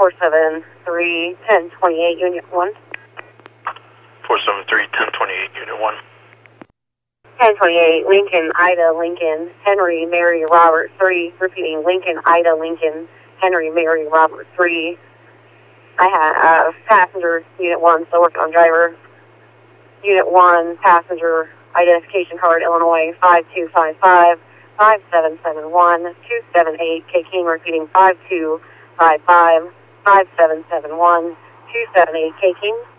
473 1028 Unit 1. 473 1028 Unit 1. 1028 Lincoln, Ida, Lincoln, Henry, Mary, Robert 3. Repeating, Lincoln, Ida, Lincoln, Henry, Mary, Robert 3. I have passenger, Unit 1, still working on driver. Unit 1, passenger, identification card, Illinois, 5255 5771 278 K King, repeating 5255 5771 278 K King.